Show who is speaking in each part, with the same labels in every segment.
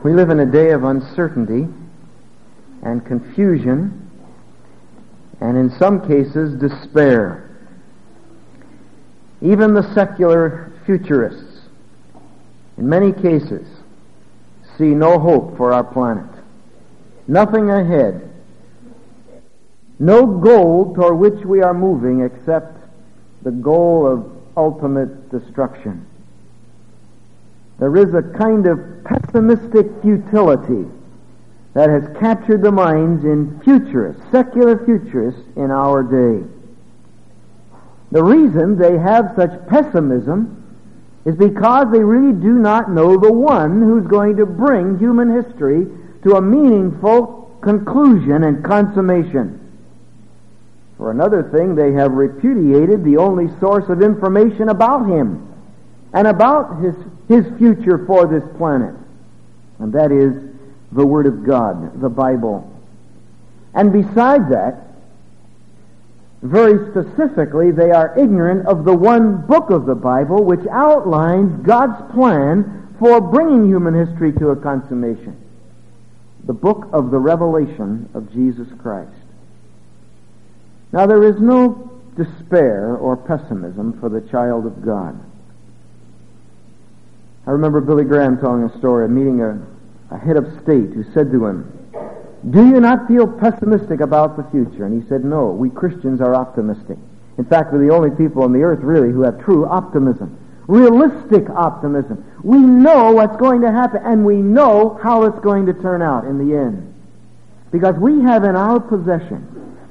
Speaker 1: We live in a day of uncertainty and confusion, and in some cases, despair. Even the secular futurists, in many cases, see no hope for our planet. Nothing ahead. No goal toward which we are moving except the goal of ultimate destruction. There is a kind of pessimistic futility that has captured the minds in futurists, secular futurists in our day. The reason they have such pessimism is because they really do not know the one who's going to bring human history to a meaningful conclusion and consummation. For another thing, they have repudiated the only source of information about him and about his future for this planet, and that is the Word of God, the Bible. And besides that, very specifically, they are ignorant of the one book of the Bible which outlines God's plan for bringing human history to a consummation. The book of the Revelation of Jesus Christ. Now, there is no despair or pessimism for the child of God. I remember Billy Graham telling a story of meeting a head of state who said to him, "Do you not feel pessimistic about the future?" And he said, "No, we Christians are optimistic. In fact, we're the only people on the earth really who have true optimism, realistic optimism. We know what's going to happen, and we know how it's going to turn out in the end. Because we have in our possession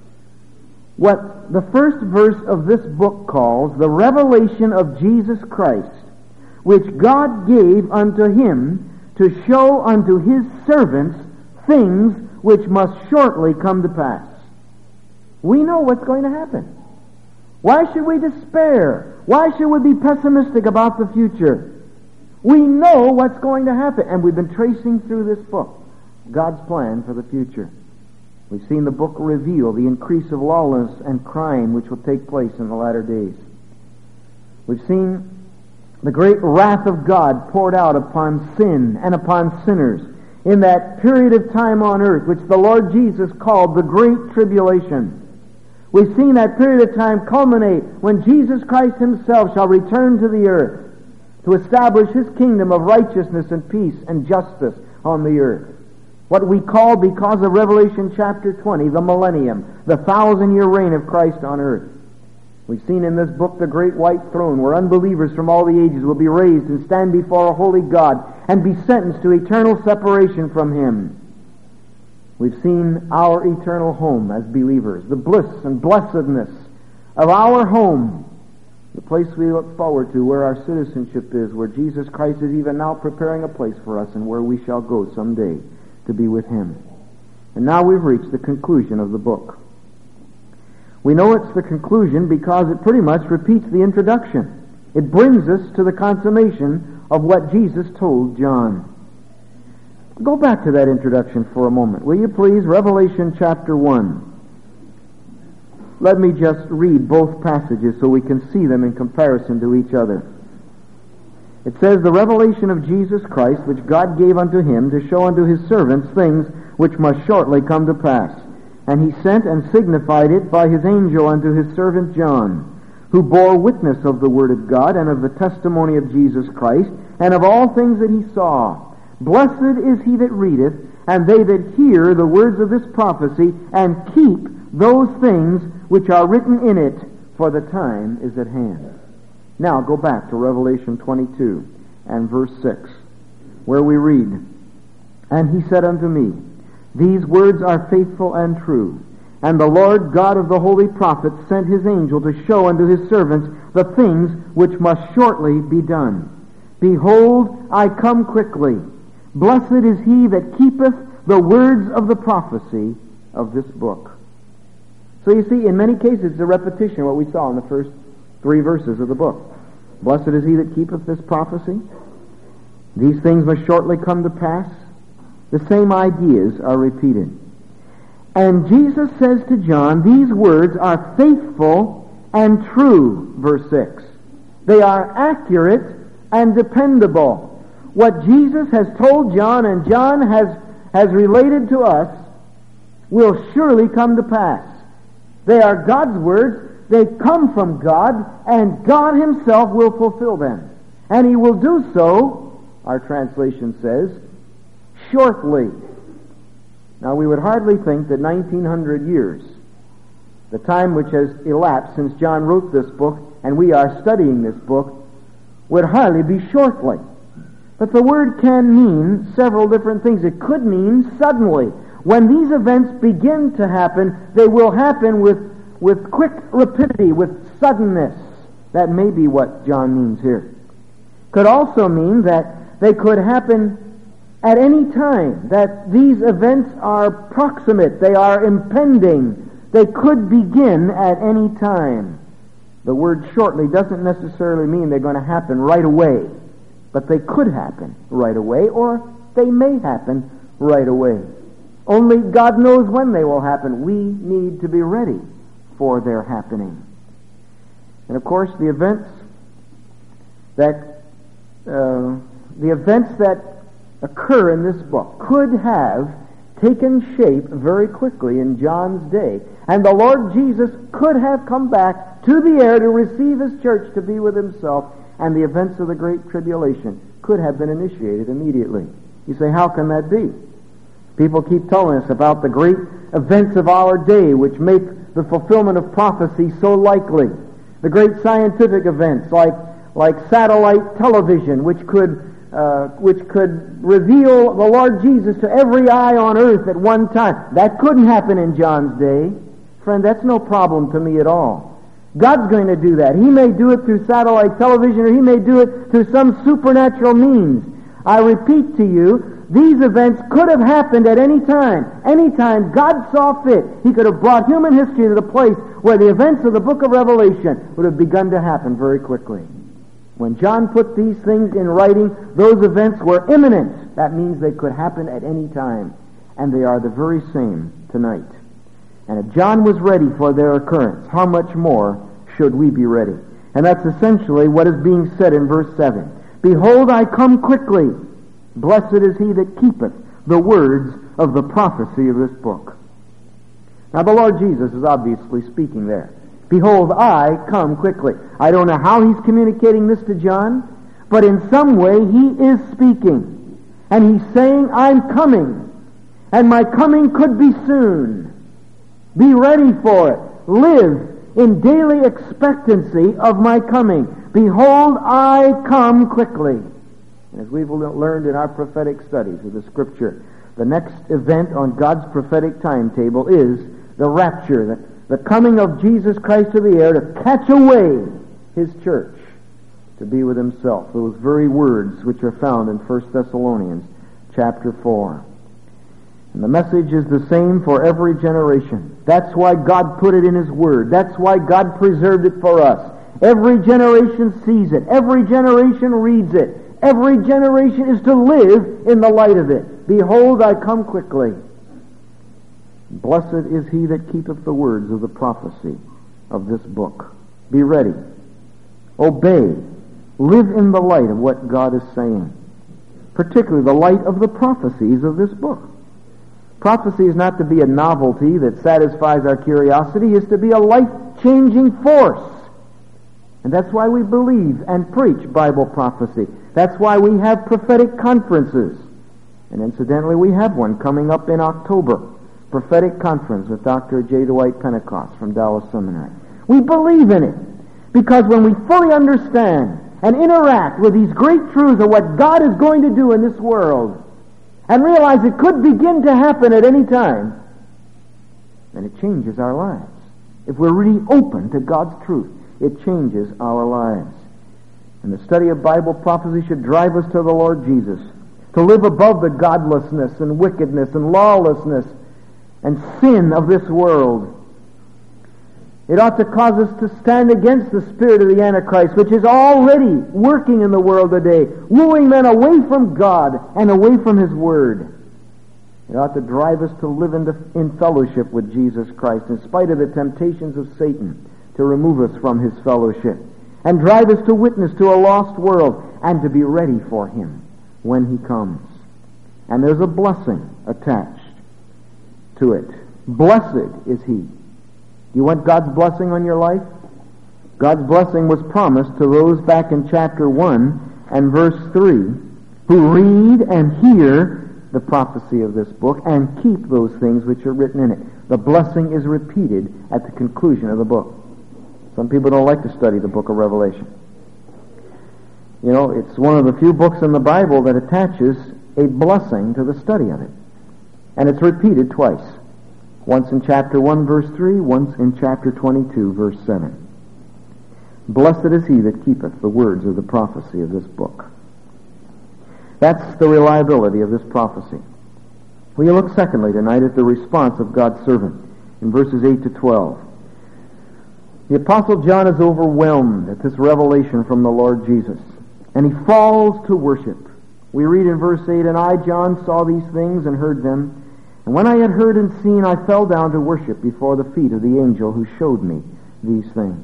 Speaker 1: what the first verse of this book calls the revelation of Jesus Christ, which God gave unto him to show unto his servants things which must shortly come to pass." We know what's going to happen. Why should we despair? Why should we be pessimistic about the future? We know what's going to happen, and we've been tracing through this book God's plan for the future. We've seen the book reveal the increase of lawlessness and crime which will take place in the latter days. We've seen the great wrath of God poured out upon sin and upon sinners in that period of time on earth which the Lord Jesus called the Great Tribulation. We've seen that period of time culminate when Jesus Christ himself shall return to the earth to establish his kingdom of righteousness and peace and justice on the earth. What we call, because of Revelation chapter 20, the millennium, the 1,000-year reign of Christ on earth. We've seen in this book the great white throne where unbelievers from all the ages will be raised and stand before a holy God and be sentenced to eternal separation from him. We've seen our eternal home as believers, the bliss and blessedness of our home, the place we look forward to, where our citizenship is, where Jesus Christ is even now preparing a place for us, and where we shall go someday to be with him. And now we've reached the conclusion of the book. We know it's the conclusion because it pretty much repeats the introduction. It brings us to the consummation of what Jesus told John. Go back to that introduction for a moment, will you please? Revelation chapter 1. Let me just read both passages so we can see them in comparison to each other. It says, "The revelation of Jesus Christ, which God gave unto him to show unto his servants things which must shortly come to pass. And he sent and signified it by his angel unto his servant John, who bore witness of the word of God and of the testimony of Jesus Christ, and of all things that he saw. Blessed is he that readeth, and they that hear the words of this prophecy, and keep those things which are written in it, for the time is at hand." Now go back to Revelation 22 and verse 6, where we read, "And he said unto me, These words are faithful and true. And the Lord God of the holy prophets sent his angel to show unto his servants the things which must shortly be done. Behold, I come quickly. Blessed is he that keepeth the words of the prophecy of this book." So you see, in many cases, it's a repetition of what we saw in the first 3 verses of the book. Blessed is he that keepeth this prophecy. These things must shortly come to pass. The same ideas are repeated. And Jesus says to John, these words are faithful and true, verse 6. They are accurate and dependable. what Jesus has told John and John has related to us will surely come to pass. They are God's words. They come from God, and God himself will fulfill them. And he will do so, our translation says, shortly. Now, we would hardly think that 1900 years, the time which has elapsed since John wrote this book, and we are studying this book, would hardly be shortly. But the word can mean several different things. It could mean suddenly. When these events begin to happen, they will happen with quick rapidity, with suddenness. That may be what John means here. Could also mean that they could happen at any time, that these events are proximate, they are impending, they could begin at any time. The word shortly doesn't necessarily mean they're going to happen right away, but they could happen right away, or they may happen right away. Only God knows when they will happen. We need to be ready for their happening. And of course, the events that occur in this book could have taken shape very quickly in John's day, and the Lord Jesus could have come back to the air to receive his church to be with himself, and the events of the Great Tribulation could have been initiated immediately. You say, how can that be? People keep telling us about the great events of our day which make the fulfillment of prophecy so likely. The great scientific events like satellite television, which could reveal the Lord Jesus to every eye on earth at one time. That couldn't happen in John's day. Friend, that's no problem to me at all. God's going to do that. He may do it through satellite television, or he may do it through some supernatural means. I repeat to you, these events could have happened at any time. Any time God saw fit, he could have brought human history to the place where the events of the book of Revelation would have begun to happen very quickly. When John put these things in writing, those events were imminent. That means they could happen at any time. And they are the very same tonight. And if John was ready for their occurrence, how much more should we be ready? And that's essentially what is being said in verse 7. Behold, I come quickly. Blessed is he that keepeth the words of the prophecy of this book. Now the Lord Jesus is obviously speaking there. Behold, I come quickly. I don't know how he's communicating this to John, but in some way he is speaking. And he's saying, I'm coming. And my coming could be soon. Be ready for it. Live in daily expectancy of my coming. Behold, I come quickly. And as we've learned in our prophetic studies of the Scripture, the next event on God's prophetic timetable is the rapture, the coming of Jesus Christ to the air to catch away his church to be with himself. Those very words which are found in 1 Thessalonians chapter 4. And the message is the same for every generation. That's why God put it in his word. That's why God preserved it for us. Every generation sees it. Every generation reads it. Every generation is to live in the light of it. Behold, I come quickly. Blessed is he that keepeth the words of the prophecy of this book. Be ready. Obey. Live in the light of what God is saying. Particularly the light of the prophecies of this book. Prophecy is not to be a novelty that satisfies our curiosity. It's to be a life-changing force. And that's why we believe and preach Bible prophecy. That's why we have prophetic conferences. And incidentally, we have one coming up in October. Prophetic conference with Dr. J. Dwight Pentecost from Dallas Seminary. We believe in it because when we fully understand and interact with these great truths of what God is going to do in this world and realize it could begin to happen at any time, then it changes our lives. If we're really open to God's truth, it changes our lives. And the study of Bible prophecy should drive us to the Lord Jesus, to live above the godlessness and wickedness and lawlessness and sin of this world. It ought to cause us to stand against the spirit of the Antichrist, which is already working in the world today, wooing men away from God and away from his word. It ought to drive us to live in fellowship with Jesus Christ, in spite of the temptations of Satan to remove us from his fellowship, and drive us to witness to a lost world and to be ready for him when he comes. And there's a blessing attached to it. Blessed is he. Do you want God's blessing on your life? God's blessing was promised to those back in chapter 1 and verse 3 who read and hear the prophecy of this book and keep those things which are written in it. The blessing is repeated at the conclusion of the book. Some people don't like to study the book of Revelation. You know, it's one of the few books in the Bible that attaches a blessing to the study of it. And it's repeated twice. Once in chapter 1, verse 3, once in chapter 22, verse 7. Blessed is he that keepeth the words of the prophecy of this book. That's the reliability of this prophecy. Well, you look secondly tonight at the response of God's servant in verses 8 to 12. The Apostle John is overwhelmed at this revelation from the Lord Jesus, and he falls to worship. We read in verse 8, And I, John, saw these things and heard them, and when I had heard and seen, I fell down to worship before the feet of the angel who showed me these things.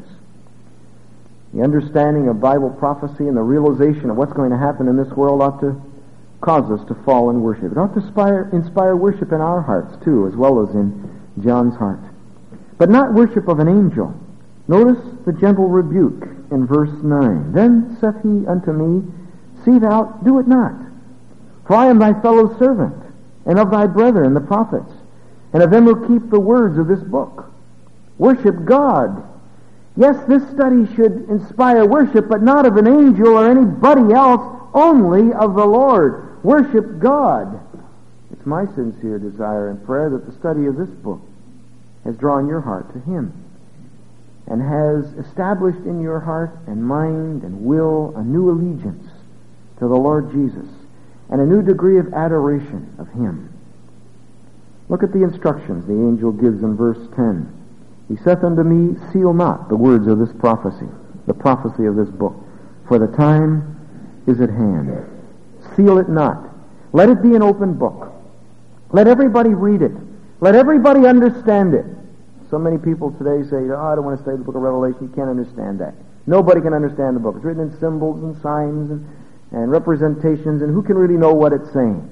Speaker 1: The understanding of Bible prophecy and the realization of what's going to happen in this world ought to cause us to fall in worship. It ought to inspire worship in our hearts too, as well as in John's heart. But not worship of an angel. Notice the gentle rebuke in verse 9. Then saith he unto me, See thou do it not. For I am thy fellow servant, and of thy brethren the prophets, and of them who keep the words of this book. Worship God. Yes, this study should inspire worship, but not of an angel or anybody else, only of the Lord. Worship God. It's my sincere desire and prayer that the study of this book has drawn your heart to him, and has established in your heart and mind and will a new allegiance to the Lord Jesus, and a new degree of adoration of him. Look at the instructions the angel gives in verse 10. He saith unto me, Seal not the words of this prophecy, the prophecy of this book, for the time is at hand. Seal it not. Let it be an open book. Let everybody read it. Let everybody understand it. So many people today say, I don't want to study the book of Revelation. You can't understand that. Nobody can understand the book. It's written in symbols and signs and representations, and who can really know what it's saying?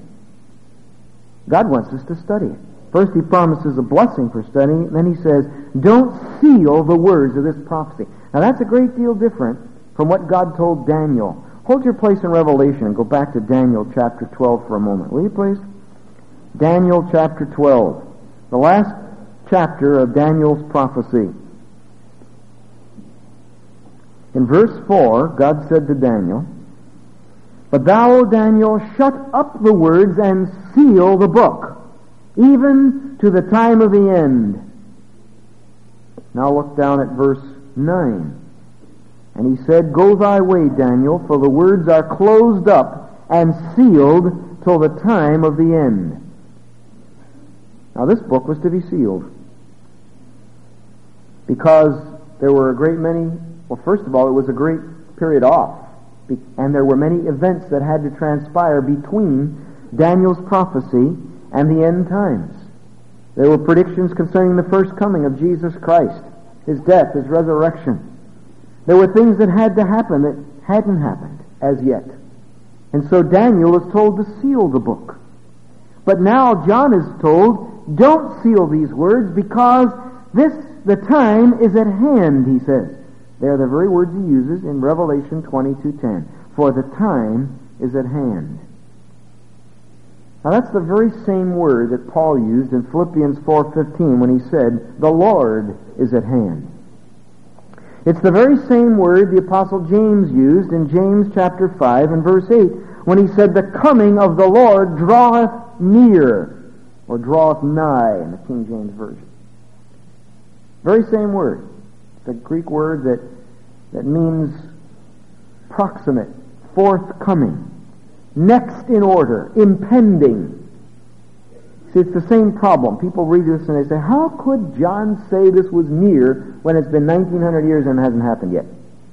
Speaker 1: God wants us to study it. First he promises a blessing for studying, then he says, don't seal the words of this prophecy. Now that's a great deal different from what God told Daniel. Hold your place in Revelation and go back to Daniel chapter 12 for a moment, will you please? Daniel chapter 12, the last chapter of Daniel's prophecy. In verse 4, God said to Daniel, But thou, O Daniel, shut up the words and seal the book, even to the time of the end. Now look down at verse 9. And he said, Go thy way, Daniel, for the words are closed up and sealed till the time of the end. Now this book was to be sealed, because there were a great many, well, first of all, it was a great period off, and there were many events that had to transpire between Daniel's prophecy and the end times. There were predictions concerning the first coming of Jesus Christ, his death, his resurrection. There were things that had to happen that hadn't happened as yet. And so Daniel is told to seal the book. But now John is told, don't seal these words, because the time is at hand, he says. They're the very words he uses in Revelation 22:10. For the time is at hand. Now that's the very same word that Paul used in Philippians 4:15 when he said, the Lord is at hand. It's the very same word the Apostle James used in James chapter 5 and verse 8 when he said, the coming of the Lord draweth near, or draweth nigh in the King James Version. Very same word. It's a Greek word that means proximate, forthcoming, next in order, impending. See, it's the same problem. People read this and they say, how could John say this was near when it's been 1900 years and it hasn't happened yet?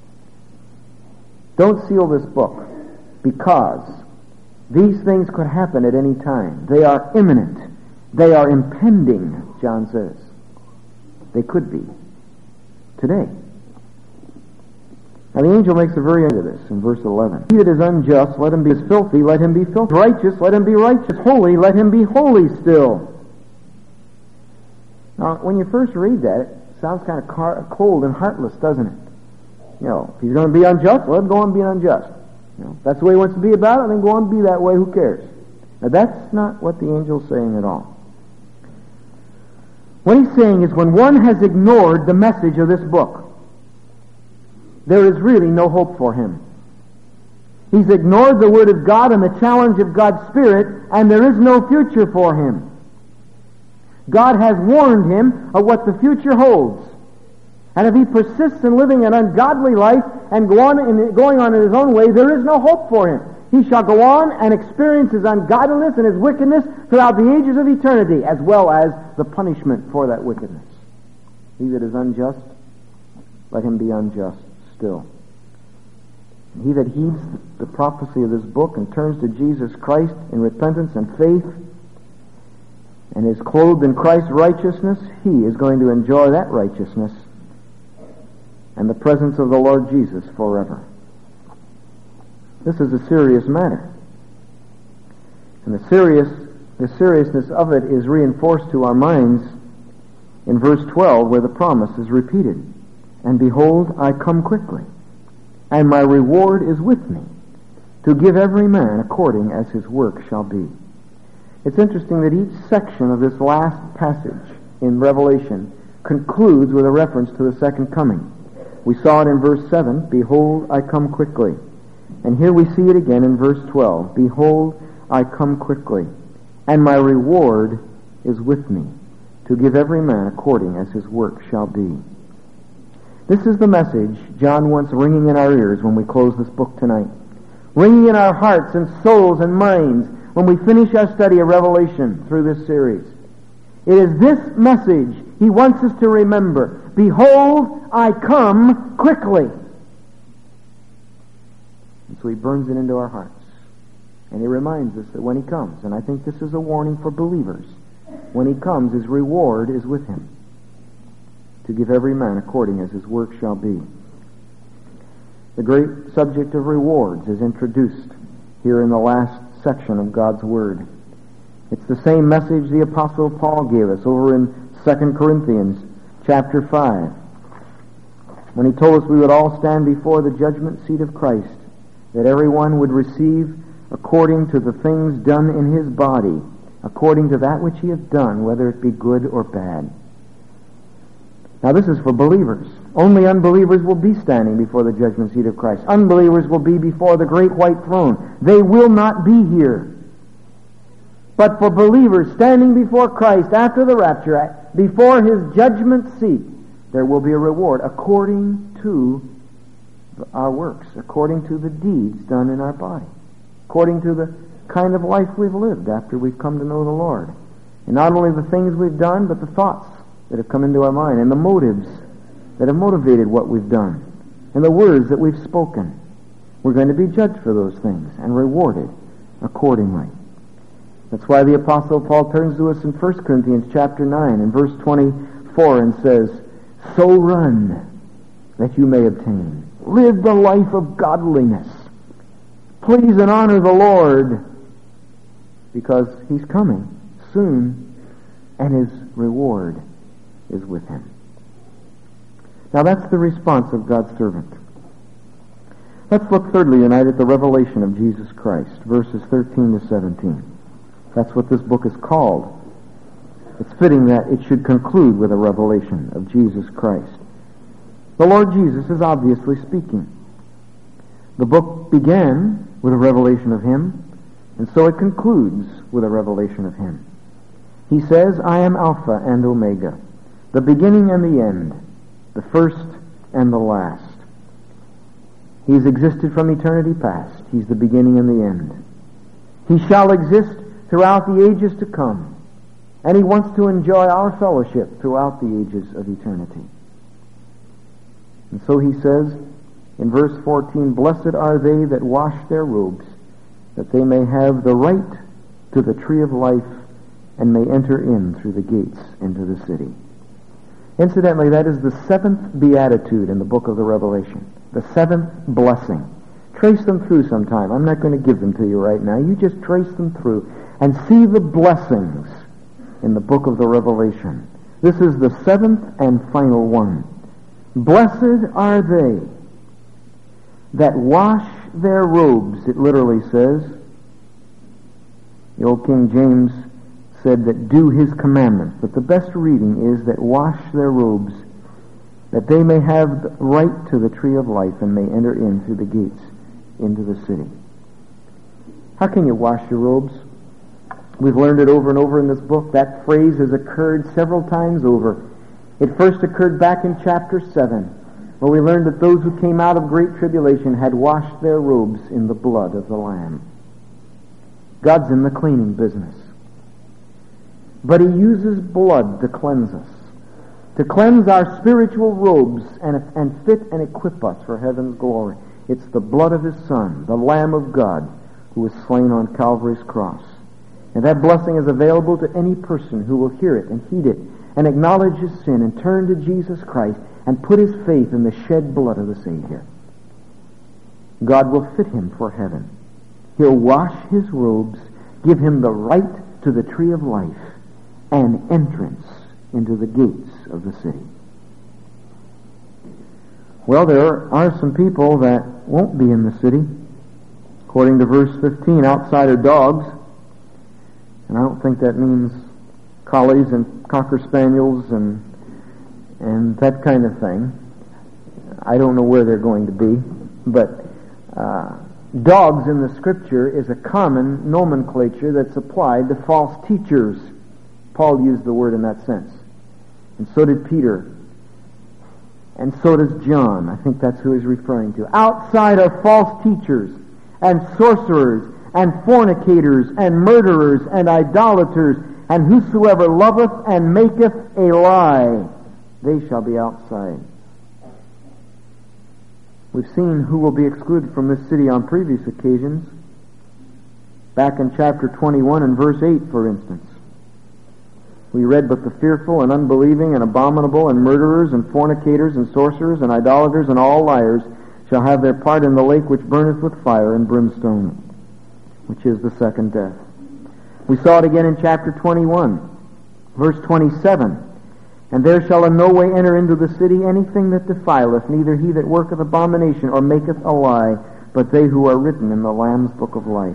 Speaker 1: Don't seal this book, because these things could happen at any time. They are imminent. They are impending, John says. They could be today. Now the angel makes a very end of this in verse 11. He that is unjust, let him be as filthy, let him be filthy. Righteous, let him be righteous. Holy, let him be holy still. Now, when you first read that, it sounds kind of cold and heartless, doesn't it? You know, if he's going to be unjust, let him go on and be unjust. You know, if that's the way he wants to be about it, then go on and be that way, who cares? Now that's not what the angel's saying at all. What he's saying is when one has ignored the message of this book, there is really no hope for him. He's ignored the Word of God and the challenge of God's Spirit, and there is no future for him. God has warned him of what the future holds. And if he persists in living an ungodly life and going on in his own way, there is no hope for him. He shall go on and experience his ungodliness and his wickedness throughout the ages of eternity, as well as the punishment for that wickedness. He that is unjust, let him be unjust still. And he that heeds the prophecy of this book and turns to Jesus Christ in repentance and faith and is clothed in Christ's righteousness, he is going to enjoy that righteousness and the presence of the Lord Jesus forever. This is a serious matter. And the seriousness of it is reinforced to our minds in verse 12, where the promise is repeated. And behold, I come quickly, and my reward is with me, to give every man according as his work shall be. It's interesting that each section of this last passage in Revelation concludes with a reference to the second coming. We saw it in verse 7, behold, I come quickly. And here we see it again in verse 12, behold, I come quickly, and my reward is with me, to give every man according as his work shall be. This is the message John wants ringing in our ears when we close this book tonight, ringing in our hearts and souls and minds when we finish our study of Revelation through this series. It is this message he wants us to remember. Behold, I come quickly. And so he burns it into our hearts. And he reminds us that when he comes, and I think this is a warning for believers, when he comes, his reward is with him, to give every man according as his work shall be. The great subject of rewards is introduced here in the last section of God's Word. It's the same message the Apostle Paul gave us over in 2 Corinthians chapter 5, when he told us we would all stand before the judgment seat of Christ, that everyone would receive according to the things done in his body, according to that which he has done, whether it be good or bad. Now this is for believers. Only unbelievers will be standing before the judgment seat of Christ. Unbelievers will be before the great white throne. They will not be here. But for believers standing before Christ after the rapture, before his judgment seat, there will be a reward according to our works, according to the deeds done in our body, according to the kind of life we've lived after we've come to know the Lord. And not only the things we've done, but the thoughts that have come into our mind, and the motives that have motivated what we've done, and the words that we've spoken. We're going to be judged for those things and rewarded accordingly. That's why the Apostle Paul turns to us in 1 Corinthians chapter 9 and verse 24 and says, so run that you may obtain. Live the life of godliness. Please and honor the Lord, because he's coming soon and his reward is with him. Now that's the response of God's servant. Let's look thirdly tonight at the revelation of Jesus Christ, verses 13 to 17. That's what this book is called. It's fitting that it should conclude with a revelation of Jesus Christ. The Lord Jesus is obviously speaking. The book began with a revelation of him, and so it concludes with a revelation of him. He says, I am Alpha and Omega, the beginning and the end, the first and the last. He's existed from eternity past. He's the beginning and the end. He shall exist throughout the ages to come, and he wants to enjoy our fellowship throughout the ages of eternity. And so he says in verse 14, blessed are they that wash their robes, that they may have the right to the tree of life and may enter in through the gates into the city. Incidentally, that is the seventh beatitude in the book of the Revelation. The seventh blessing. Trace them through sometime. I'm not going to give them to you right now. You just trace them through and see the blessings in the book of the Revelation. This is the seventh and final one. Blessed are they that wash their robes, it literally says. The old King James said that do his commandments, but the best reading is that wash their robes, that they may have the right to the tree of life and may enter in through the gates into the city. How can you wash your robes? We've learned it over and over in this book. That phrase has occurred several times over. It first occurred back in chapter 7, where we learned that those who came out of great tribulation had washed their robes in the blood of the Lamb. God's in the cleaning business. But he uses blood to cleanse us, to cleanse our spiritual robes and fit and equip us for heaven's glory. It's the blood of his Son, the Lamb of God, who was slain on Calvary's cross. And that blessing is available to any person who will hear it and heed it and acknowledge his sin and turn to Jesus Christ and put his faith in the shed blood of the Savior. God will fit him for heaven. He'll wash his robes, give him the right to the tree of life, and entrance into the gates of the city. Well, there are some people that won't be in the city. According to verse 15, outside are dogs. And I don't think that means collies and cocker spaniels and that kind of thing. I don't know where they're going to be. But dogs in the Scripture is a common nomenclature that's applied to false teachers. Paul used the word in that sense. And so did Peter. And so does John. I think that's who he's referring to. Outside are false teachers and sorcerers and fornicators and murderers and idolaters, and whosoever loveth and maketh a lie, they shall be outside. We've seen who will be excluded from this city on previous occasions. Back in chapter 21 and verse 8, for instance. We read, but the fearful and unbelieving and abominable and murderers and fornicators and sorcerers and idolaters and all liars shall have their part in the lake which burneth with fire and brimstone, which is the second death. We saw it again in chapter 21, verse 27. And there shall in no way enter into the city anything that defileth, neither he that worketh abomination or maketh a lie, but they who are written in the Lamb's book of life.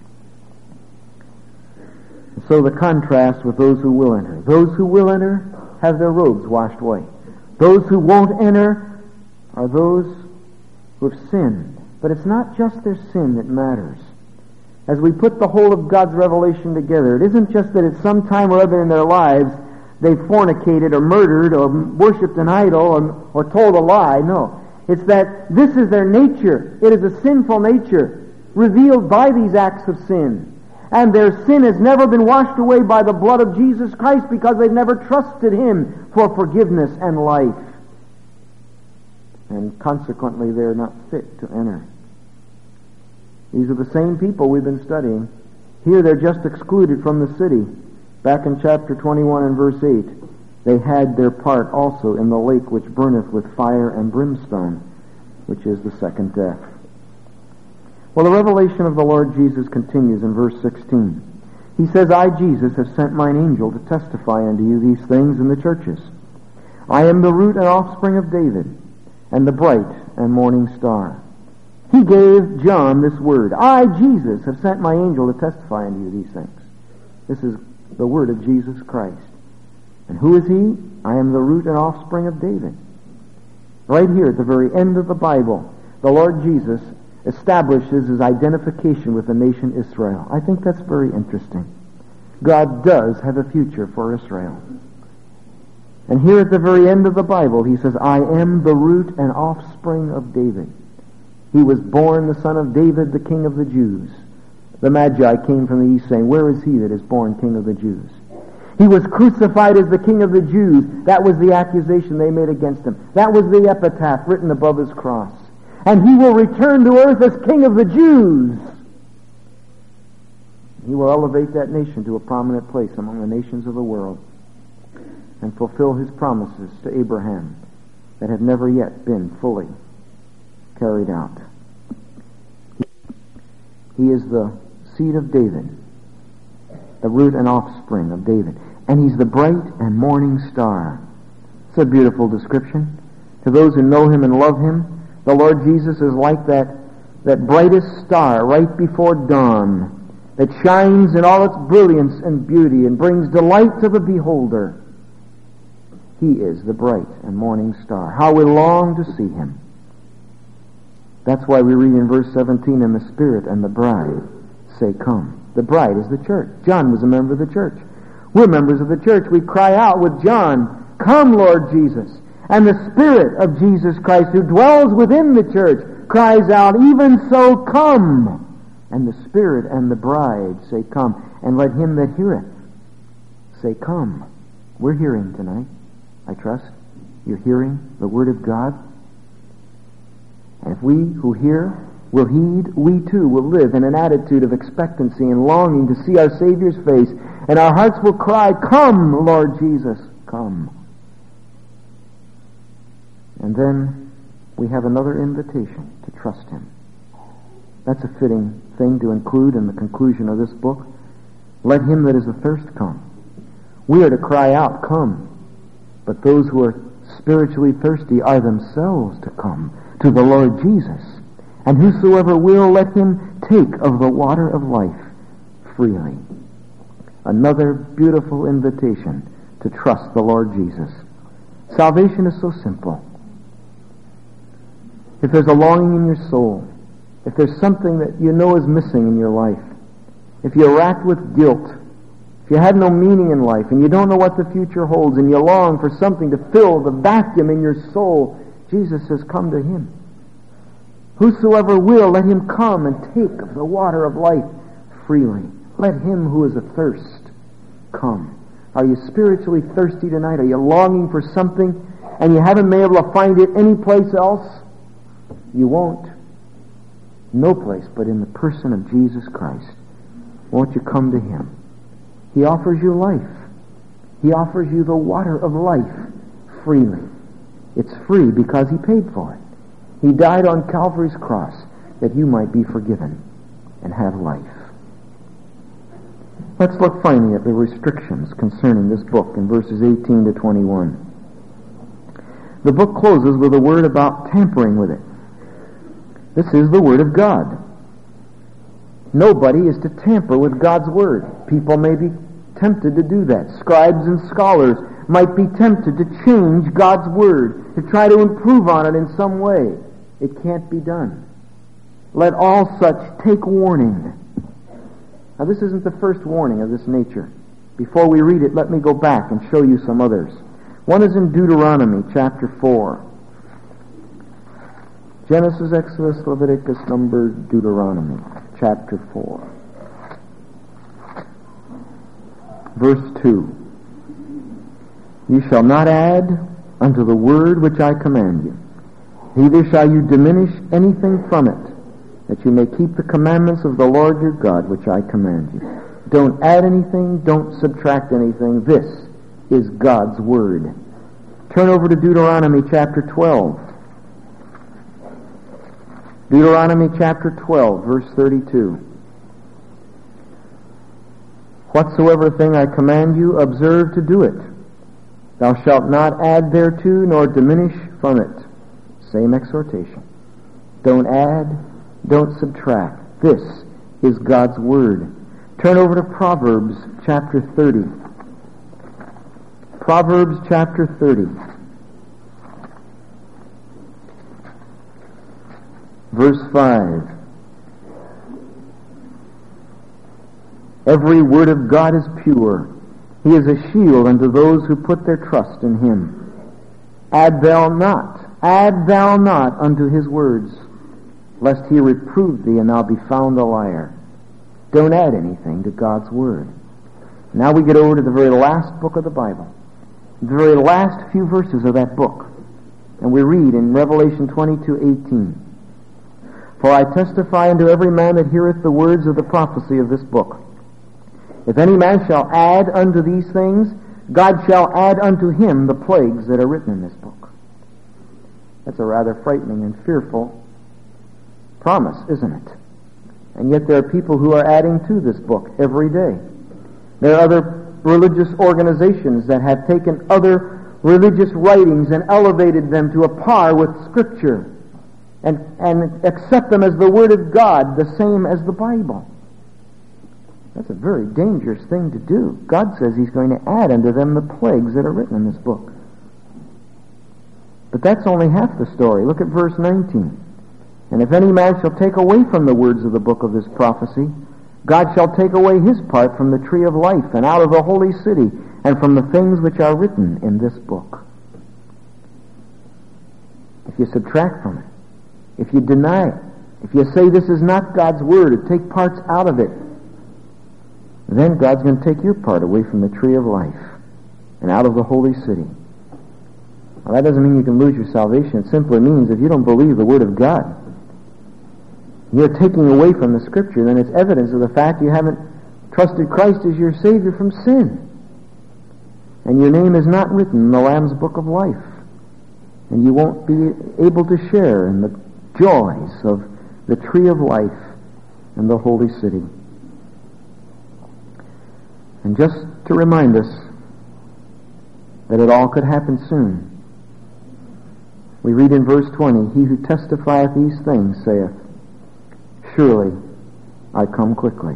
Speaker 1: And so the contrast with those who will enter. Those who will enter have their robes washed away. Those who won't enter are those who have sinned. But it's not just their sin that matters. As we put the whole of God's revelation together, it isn't just that at some time or other in their lives they fornicated or murdered or worshipped an idol or told a lie. No. It's that this is their nature. It is a sinful nature revealed by these acts of sin. And their sin has never been washed away by the blood of Jesus Christ because they've never trusted him for forgiveness and life. And consequently, they're not fit to enter. These are the same people we've been studying. Here they're just excluded from the city. Back in chapter 21 and verse 8, they had their part also in the lake which burneth with fire and brimstone, which is the second death. Well, the revelation of the Lord Jesus continues in verse 16. He says, I, Jesus, have sent mine angel to testify unto you these things in the churches. I am the root and offspring of David, and the bright and morning star. He gave John this word. I, Jesus, have sent my angel to testify unto you these things. This is the word of Jesus Christ. And who is he? I am the root and offspring of David. Right here at the very end of the Bible, the Lord Jesus establishes his identification with the nation Israel. I think that's very interesting. God does have a future for Israel. And here at the very end of the Bible, he says, I am the root and offspring of David. He was born the son of David, the king of the Jews. The Magi came from the east saying, where is he that is born king of the Jews? He was crucified as the king of the Jews. That was the accusation they made against him. That was the epitaph written above his cross. And he will return to earth as king of the Jews. He will elevate that nation to a prominent place among the nations of the world and fulfill his promises to Abraham that have never yet been fully carried out. He is the seed of David, the root and offspring of David. And he's the bright and morning star. It's a beautiful description. To those who know him and love him, the Lord Jesus is like that brightest star right before dawn that shines in all its brilliance and beauty and brings delight to the beholder. He is the bright and morning star. How we long to see him. That's why we read in verse 17, and the Spirit and the bride say, come. The bride is the church. John was a member of the church. We're members of the church. We cry out with John, come, Lord Jesus. And the Spirit of Jesus Christ who dwells within the church cries out, even so, come. And the Spirit and the bride say, come. And let him that heareth say, come. We're hearing tonight, I trust. You're hearing the Word of God. And if we who hear will heed, we too will live in an attitude of expectancy and longing to see our Savior's face. And our hearts will cry, come, Lord Jesus, come. And then we have another invitation to trust him. That's a fitting thing to include in the conclusion of this book. Let him that is athirst come. We are to cry out, come. But those who are spiritually thirsty are themselves to come to the Lord Jesus. And whosoever will, let him take of the water of life freely. Another beautiful invitation to trust the Lord Jesus. Salvation is so simple. If there's a longing in your soul, if there's something that you know is missing in your life, if you're racked with guilt, if you have no meaning in life and you don't know what the future holds and you long for something to fill the vacuum in your soul, Jesus says, come to him. Whosoever will, let him come and take of the water of life freely. Let him who is athirst come. Are you spiritually thirsty tonight? Are you longing for something and you haven't been able to find it anyplace else? You won't. No place but in the person of Jesus Christ. Won't you come to him? He offers you life. He offers you the water of life freely. It's free because he paid for it. He died on Calvary's cross that you might be forgiven and have life. Let's look finally at the restrictions concerning this book in verses 18 to 21. The book closes with a word about tampering with it. This is the Word of God. Nobody is to tamper with God's Word. People may be tempted to do that. Scribes and scholars might be tempted to change God's Word, to try to improve on it in some way. It can't be done. Let all such take warning. Now, this isn't the first warning of this nature. Before we read it, let me go back and show you some others. One is in Deuteronomy chapter 4. Genesis, Exodus, Leviticus, Numbers, Deuteronomy, chapter 4. Verse 2. You shall not add unto the word which I command you, neither shall you diminish anything from it, that you may keep the commandments of the Lord your God which I command you. Don't add anything, don't subtract anything. This is God's word. Turn over to Deuteronomy chapter 12. Deuteronomy chapter 12, verse 32. Whatsoever thing I command you, observe to do it. Thou shalt not add thereto, nor diminish from it. Same exhortation. Don't add, don't subtract. This is God's word. Turn over to Proverbs chapter 30. Proverbs chapter 30. Verse 5. Every word of God is pure. He is a shield unto those who put their trust in him. Add thou not unto his words, lest he reprove thee and thou be found a liar. Don't add anything to God's word. Now we get over to the very last book of the Bible, the very last few verses of that book. And we read in Revelation 22:18. For I testify unto every man that heareth the words of the prophecy of this book. If any man shall add unto these things, God shall add unto him the plagues that are written in this book. That's a rather frightening and fearful promise, isn't it? And yet there are people who are adding to this book every day. There are other religious organizations that have taken other religious writings and elevated them to a par with Scripture and accept them as the Word of God, the same as the Bible. That's a very dangerous thing to do. God says He's going to add unto them the plagues that are written in this book. But that's only half the story. Look at verse 19. And if any man shall take away from the words of the book of this prophecy, God shall take away his part from the tree of life and out of the holy city and from the things which are written in this book. If you subtract from it, if you deny it, if you say this is not God's word, or take parts out of it, then God's going to take your part away from the tree of life and out of the holy city. Now, that doesn't mean you can lose your salvation. It simply means if you don't believe the Word of God, you're taking away from the Scripture, then it's evidence of the fact you haven't trusted Christ as your Savior from sin. And your name is not written in the Lamb's Book of Life. And you won't be able to share in the joys of the tree of life and the holy city. And just to remind us that it all could happen soon, we read in verse 20, He who testifieth these things saith, Surely I come quickly.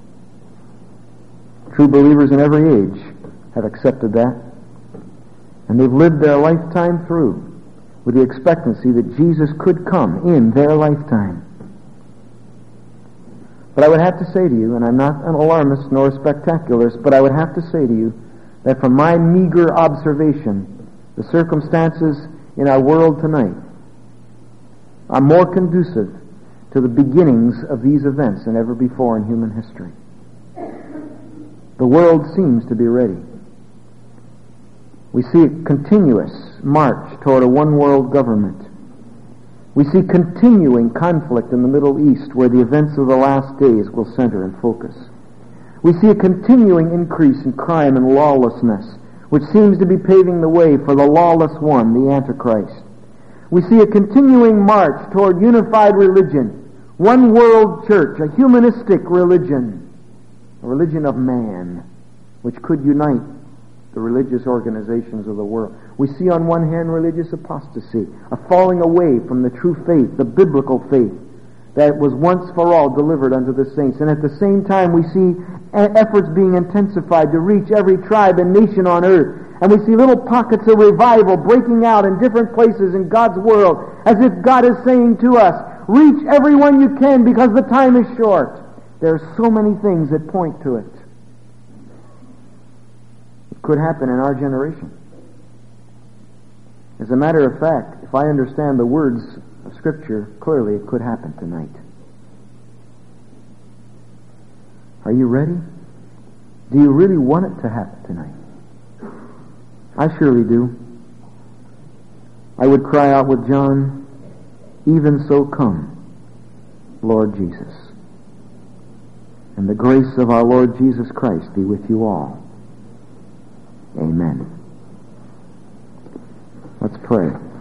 Speaker 1: True believers in every age have accepted that, and they've lived their lifetime through with the expectancy that Jesus could come in their lifetime. But I would have to say to you, and I'm not an alarmist nor a spectacularist, but I would have to say to you that from my meager observation, the circumstances in our world tonight are more conducive to the beginnings of these events than ever before in human history. The world seems to be ready. We see a continuous march toward a one-world government. We see continuing conflict in the Middle East where the events of the last days will center and focus. We see a continuing increase in crime and lawlessness, which seems to be paving the way for the lawless one, the Antichrist. We see a continuing march toward unified religion, one world church, a humanistic religion, a religion of man, which could unite the religious organizations of the world. We see on one hand religious apostasy, a falling away from the true faith, the biblical faith that was once for all delivered unto the saints. And at the same time we see efforts being intensified to reach every tribe and nation on earth. And we see little pockets of revival breaking out in different places in God's world, as if God is saying to us, reach everyone you can because the time is short. There are so many things that point to it. It could happen in our generation. As a matter of fact, if I understand the words of Scripture clearly, it could happen tonight. Are you ready? Do you really want it to happen tonight? I surely do. I would cry out with John, even so come, Lord Jesus. And the grace of our Lord Jesus Christ be with you all. Amen. Let's pray.